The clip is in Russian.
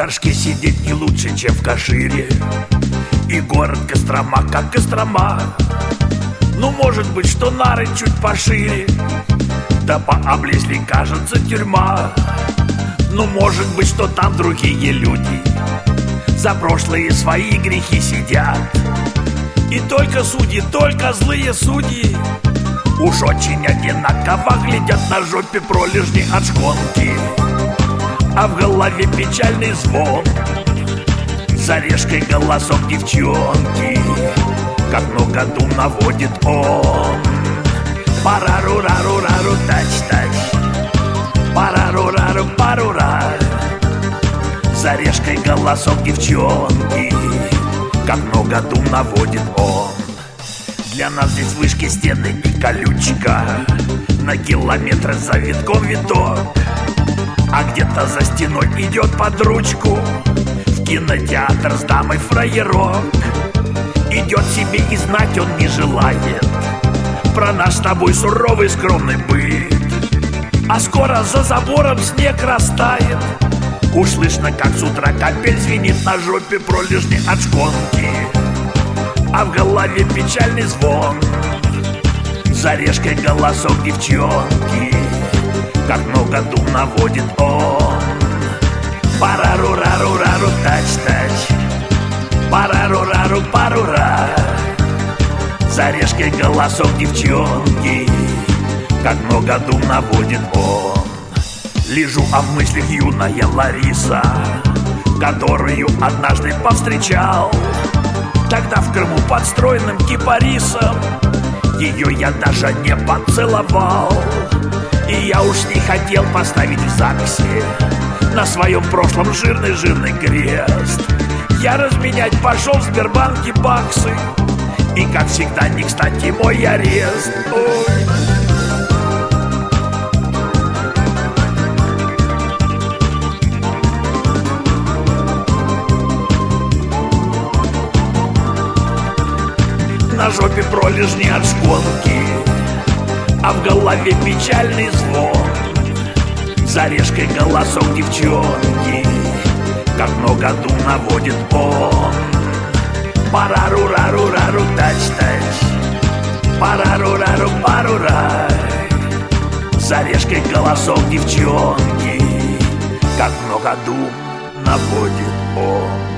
Торжке сидеть не лучше, чем в Кашире. И город Кострома, как Кострома. Ну, может быть, что нары чуть пошире, да пооблезли, кажется, тюрьма. Ну, может быть, что там другие люди за прошлые свои грехи сидят. И только судьи, только злые судьи уж очень одинаково глядят на жопе пролежни от шконки. А в голове печальный звон, за решкой голосок девчонки, как много дум наводит он. Парару-рару-рару, тач-тач, парару-рару-парура, за решкой голосок девчонки, как много дум наводит он. Для нас здесь вышки, стены и колючка, на километры за витком виток. А где-то за стеной идет под ручку в кинотеатр с дамой фраерок. Идет себе и знать он не желает про наш с тобой суровый скромный быт. А скоро за забором снег растает, уж слышно, как с утра капель звенит на жопе пролежни от шконки. А в голове печальный звон, за решкой голосок девчонки, как много дум наводит он. Парару-рару-рару, тач-тач, парару-рару-парура, за решкой голосок девчонки, как много дум наводит он. Лежу, а в мыслях юная Лариса, которую однажды повстречал тогда в Крыму под стройным кипарисом. Ее я даже не поцеловал, и я уж не хотел поставить в записи на своем прошлом жирный крест. Я разменять пошел в Сбербанке баксы, и, как всегда, не кстати мой арест. Ой. На жопе пролежни от шконки, а в голове печальный звон, за решкой голосок девчонки, как много дум наводит он. Парару-рару-рару, тач-тач, парару-рару-парура, за решкой голосок девчонки, как много дум наводит он.